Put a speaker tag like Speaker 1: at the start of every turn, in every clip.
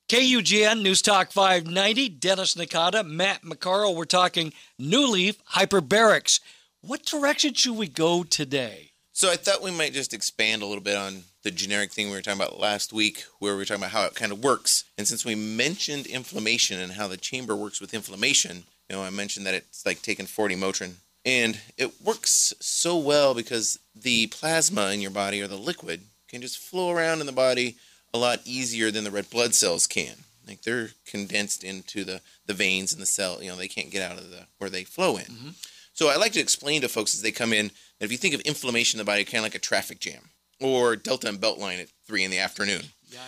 Speaker 1: KUGN News Talk 590, Dennis Nakata, Matt McCarl. We're talking New Leaf Hyperbarics. What direction should we go today?
Speaker 2: So I thought we might just expand a little bit on the generic thing we were talking about last week, where we were talking about how it kind of works. And since we mentioned inflammation and how the chamber works with inflammation, I mentioned that it's like taking 40 Motrin. And it works so well because the plasma in your body, or the liquid, can just flow around in the body a lot easier than the red blood cells can. Like, they're condensed into the veins and the cell. They can't get out of where they flow in. Mm-hmm. So I like to explain to folks as they come in that if you think of inflammation in the body, kind of like a traffic jam or Delta and Beltline at 3 in the afternoon.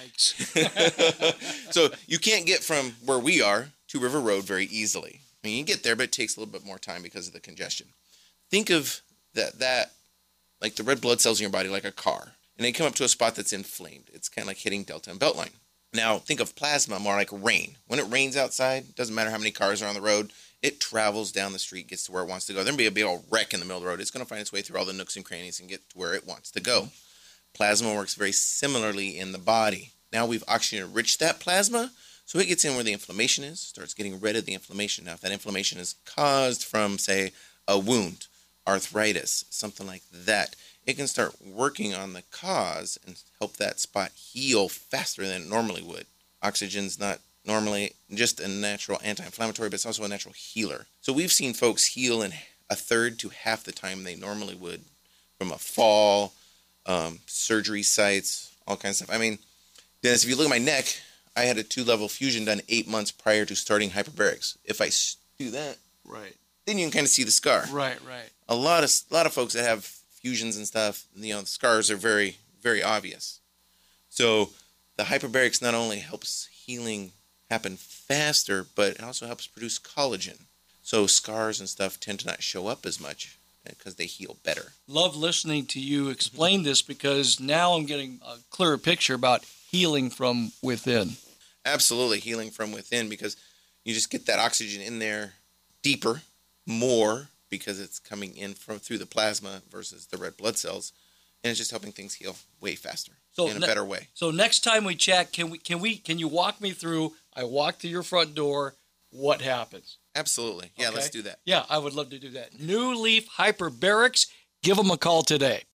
Speaker 1: Yikes.
Speaker 2: So you can't get from where we are to River Road very easily. I mean, you can get there, but it takes a little bit more time because of the congestion. Think of that like the red blood cells in your body like a car. And they come up to a spot that's inflamed. It's kind of like hitting Delta and Beltline. Now, think of plasma more like rain. When it rains outside, it doesn't matter how many cars are on the road, it travels down the street, gets to where it wants to go. There's going to be a big old wreck in the middle of the road. It's going to find its way through all the nooks and crannies and get to where it wants to go. Plasma works very similarly in the body. Now we've oxygen-enriched that plasma, so it gets in where the inflammation is, starts getting rid of the inflammation. Now, if that inflammation is caused from, say, a wound, arthritis, something like that, it can start working on the cause and help that spot heal faster than it normally would. Oxygen's not normally just a natural anti-inflammatory, but it's also a natural healer. So we've seen folks heal in a third to half the time they normally would from a fall, surgery sites, all kinds of stuff. I mean, Dennis, if you look at my neck, I had a 2-level fusion done 8 months prior to starting hyperbarics. If I do that,
Speaker 1: right,
Speaker 2: then you can kind of see the scar.
Speaker 1: Right.
Speaker 2: A lot of folks that have fusions and stuff, the scars are very, very obvious. So the hyperbarics not only helps healing happen faster, but it also helps produce collagen. So scars and stuff tend to not show up as much because they heal better.
Speaker 1: Love listening to you explain this, because now I'm getting a clearer picture about healing from within.
Speaker 2: Absolutely, healing from within, because you just get that oxygen in there deeper, more, because it's coming in through the plasma versus the red blood cells, and it's just helping things heal way faster in a better way.
Speaker 1: So next time we chat, can you walk me through? I walk through your front door. What happens?
Speaker 2: Absolutely. Yeah, okay. Let's do that.
Speaker 1: Yeah, I would love to do that. New Leaf Hyperbarics. Give them a call today.